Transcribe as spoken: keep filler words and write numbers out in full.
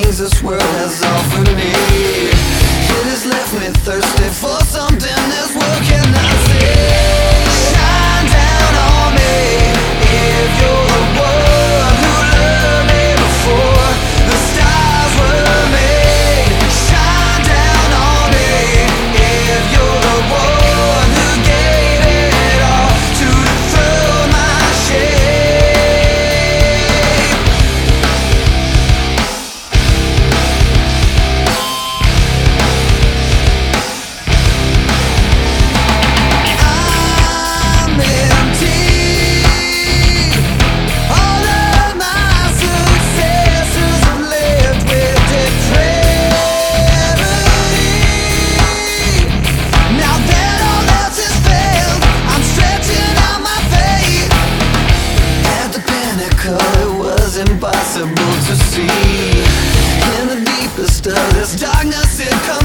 things this world has offered me. It has left me thirsty for something this world cannot see. Shine down on me if you're the one who loved me before the stars were made. Shine down on me if you're the one who gave it all to dethrone my shame. Impossible to see. In the deepest of this darkness it comes.